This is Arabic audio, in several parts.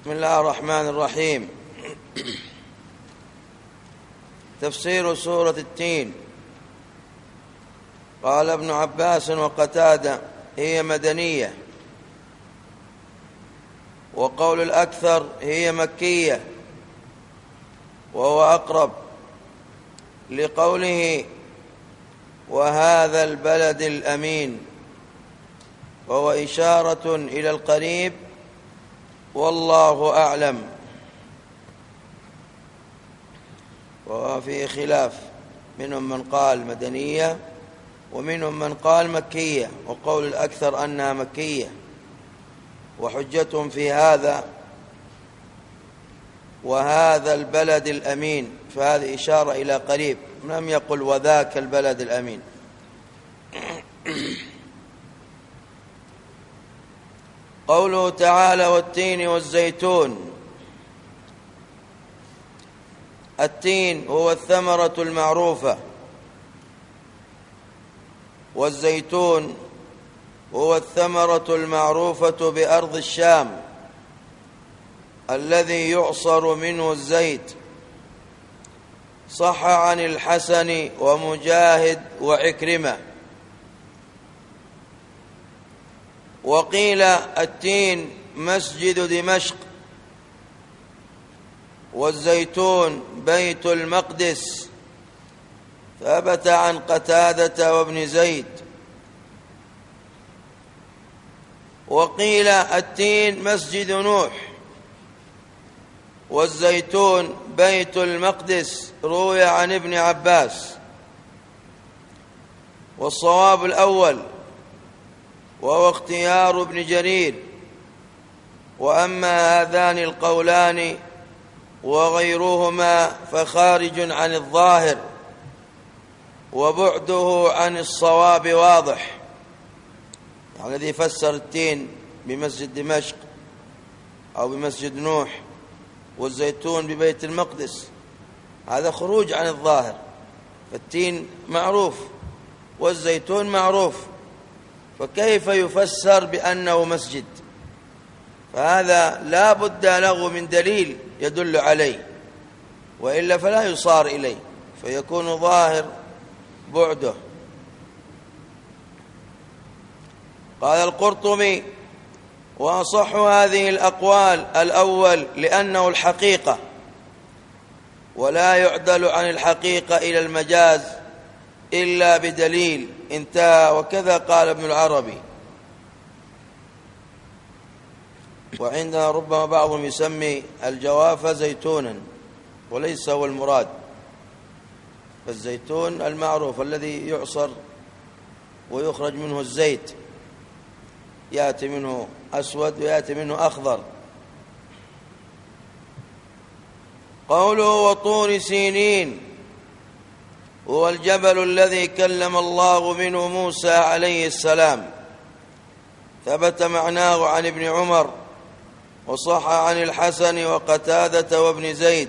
بسم الله الرحمن الرحيم. تفسير سورة التين. قال ابن عباس وقتادة: هي مدنية، وقول الأكثر هي مكية، وهو أقرب لقوله وهذا البلد الأمين، وهو إشارة إلى القريب، والله أعلم. وفي خلاف، منهم من قال مدنية ومنهم من قال مكية، وقول الأكثر أنها مكية. وحجتهم في هذا وهذا البلد الأمين، فهذه إشارة إلى قريب، لم يقل وذاك البلد الأمين. قوله تعالى: والتين والزيتون. التين هو الثمرة المعروفة، والزيتون هو الثمرة المعروفة بأرض الشام الذي يعصر منه الزيت. صح عن الحسن ومجاهد وعكرمة. وقيل التين مسجد دمشق، والزيتون بيت المقدس، ثبت عن قتادة وابن زيد. وقيل التين مسجد نوح، والزيتون بيت المقدس، روي عن ابن عباس. والصواب الأول، وهو اختيار ابن جرير. وأما هذان القولان وغيرهما فخارج عن الظاهر، وبعده عن الصواب واضح. الذي فسر التين بمسجد دمشق أو بمسجد نوح، والزيتون ببيت المقدس، هذا خروج عن الظاهر. فالتين معروف والزيتون معروف، فكيف يفسر بأنه مسجد؟ فهذا لا بد له من دليل يدل عليه، وإلا فلا يصار إليه، فيكون ظاهر بعده. قال القرطبي: وأصح هذه الأقوال الأول، لأنه الحقيقة، ولا يعدل عن الحقيقة إلى المجاز إلا بدليل. انتهى. وكذا قال ابن العربي. وعندنا ربما بعضهم يسمي الجواف زيتونا، وليس هو المراد. فالزيتون المعروف الذي يعصر ويخرج منه الزيت، يأتي منه أسود ويأتي منه أخضر. قوله وطور سينين هو الجبل الذي كلم الله منه موسى عليه السلام، ثبت معناه عن ابن عمر، وصح عن الحسن وقتادة وابن زيد.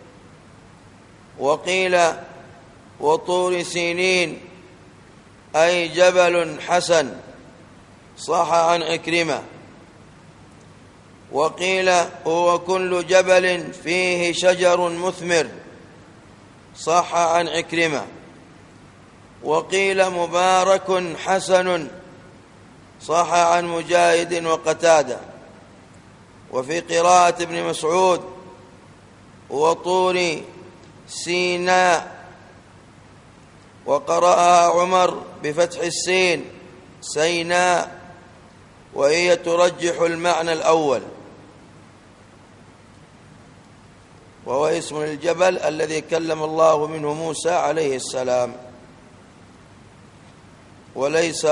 وقيل وطور سينين أي جبل حسن، صح عن عكرمة. وقيل هو كل جبل فيه شجر مثمر، صح عن عكرمة. وقيل مبارك حسن، صح عن مجاهد وقتادة. وفي قراءة ابن مسعود وطور سيناء، وقرأها عمر بفتح السين سيناء، وهي ترجح المعنى الأول، وهو اسم الجبل الذي كلم الله منه موسى عليه السلام، وليس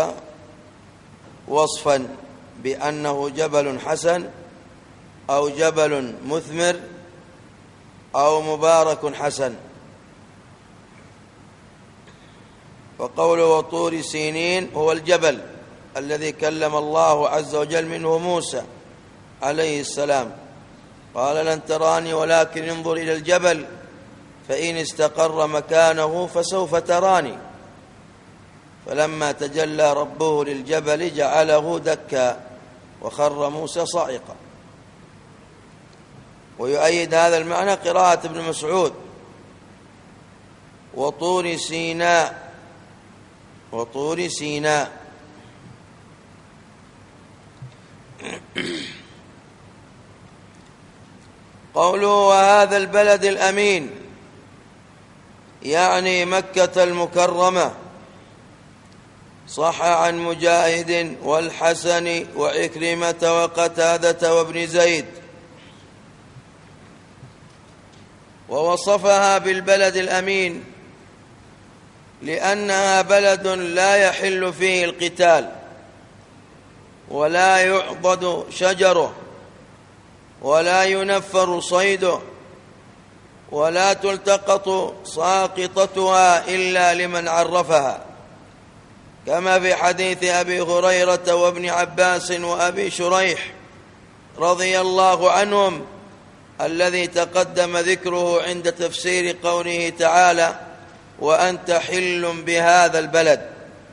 وصفا بأنه جبل حسن أو جبل مثمر أو مبارك حسن. وقوله وطور سينين هو الجبل الذي كلم الله عز وجل منه موسى عليه السلام. قال لن تراني ولكن انظر إلى الجبل فإن استقر مكانه فسوف تراني. فلما تجلى ربه للجبل جعله دكا وخر موسى صعقا. ويؤيد هذا المعنى قراءة ابن مسعود: وطور سيناء، وطور سيناء. قوله: وهذا البلد الأمين، يعني مكة المكرمة. صح عن مجاهد والحسن وعكرمة وقتادة وابن زيد. ووصفها بالبلد الأمين لأنها بلد لا يحل فيه القتال، ولا يعضد شجره، ولا ينفر صيده، ولا تلتقط ساقطتها إلا لمن عرفها، كما في حديث أبي هريرة وابن عباس وأبي شريح رضي الله عنهم الذي تقدم ذكره عند تفسير قوله تعالى: وأنت حل بهذا البلد.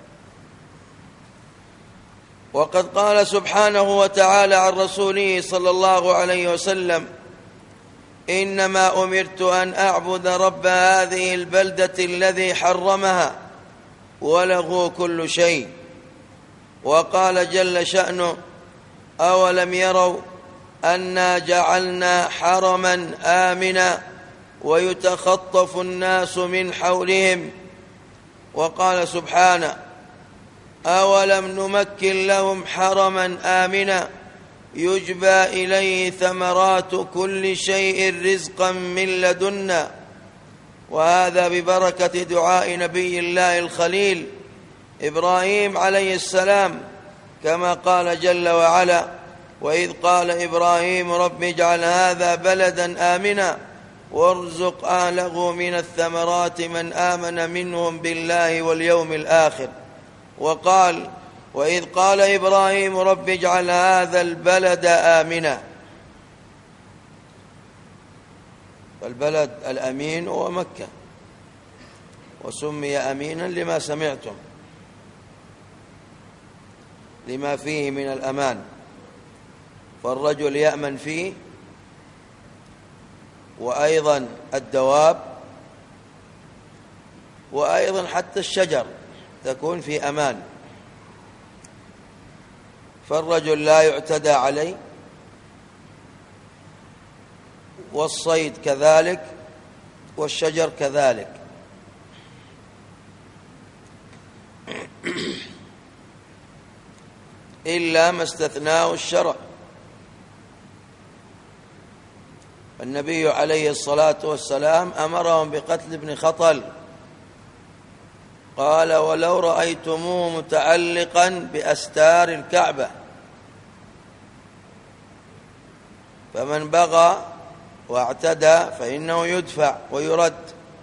وقد قال سبحانه وتعالى عن رسوله صلى الله عليه وسلم: إنما أمرت أن أعبد رب هذه البلدة الذي حرمها وله كل شيء. وقال جل شأنه: أولم يروا أنا جعلنا حرما آمنا ويتخطف الناس من حولهم. وقال سبحانه: أولم نمكن لهم حرما آمنا يجبى إليه ثمرات كل شيء رزقا من لدنا. وهذا ببركة دعاء نبي الله الخليل إبراهيم عليه السلام، كما قال جل وعلا: وإذ قال إبراهيم رب اجعل هذا بلدا آمنا وارزق أهله من الثمرات من آمن منهم بالله واليوم الآخر. وقال: وإذ قال إبراهيم رب اجعل هذا البلد آمنا. فالبلد الأمين هو مكة، وسمي أمينا لما سمعتم، لما فيه من الأمان، فالرجل يأمن فيه، وأيضا الدواب، وأيضا حتى الشجر تكون في أمان، فالرجل لا يعتدى عليه، والصيد كذلك، والشجر كذلك. إلا ما استثناه الشرع. النبي عليه الصلاة والسلام أمرهم بقتل ابن خطل، قال: ولو رأيتموه متعلقا بأستار الكعبة، فمن بغى واعتدى فإنه يدفع ويرد.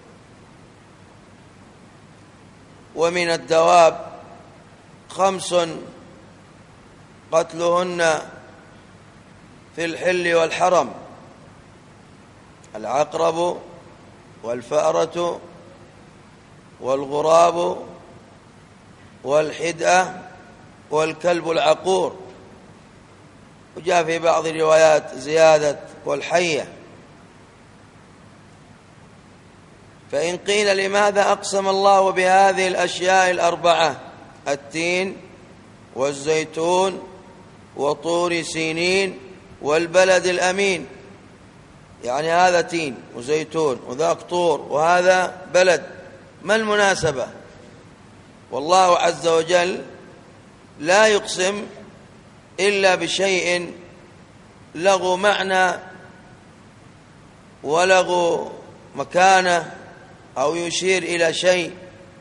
ومن الدواب 5 قتلهن في الحل والحرم: العقرب والفأرة والغراب والحدأة والكلب العقور. وجاء في بعض الروايات زيادة: والحية. فإن قيل لماذا أقسم الله بهذه الأشياء 4: التين والزيتون وطور سينين والبلد الأمين، يعني هذا تين وزيتون وذاك طور وهذا بلد، ما المناسبة؟ والله عز وجل لا يقسم إلا بشيء له معنى وله مكانة أو يشير إلى شيء.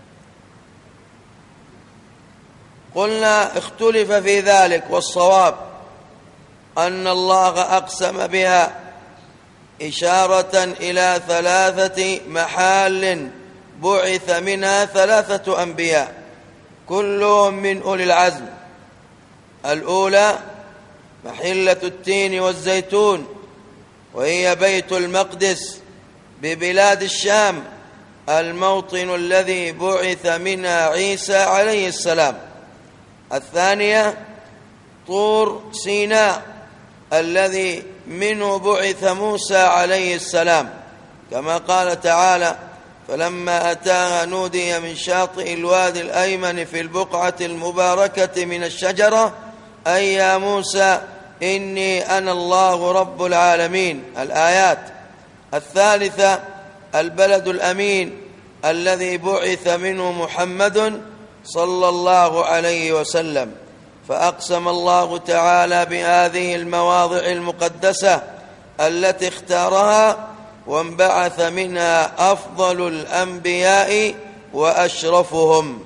قلنا اختلف في ذلك، والصواب أن الله أقسم بها إشارة إلى 3 محال بعث منها 3 أنبياء كلهم من أولي العزم. الأولى محلة التين والزيتون، وهي بيت المقدس ببلاد الشام، الموطن الذي بعث منها عيسى عليه السلام. الثانية طور سيناء، الذي منه بعث موسى عليه السلام، كما قال تعالى: فلما أتاها نودي من شاطئ الوادي الأيمن في البقعة المباركة من الشجرة أي يا موسى إني أنا الله رب العالمين. الآيات. الثالثة البلد الأمين الذي بعث منه محمد صلى الله عليه وسلم، فأقسم الله تعالى بهذه المواضع المقدسة التي اختارها وانبعث منها أفضل الأنبياء وأشرفهم.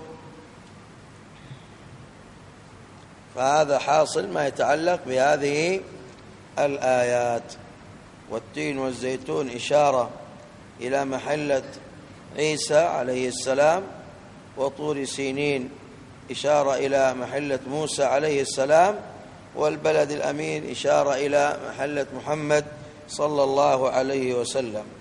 فهذا حاصل ما يتعلق بهذه الآيات. والتين والزيتون إشارة إلى محلة عيسى عليه السلام، وطور سينين إشارة إلى محلة موسى عليه السلام، والبلد الأمين إشارة إلى محلة محمد صلى الله عليه وسلم.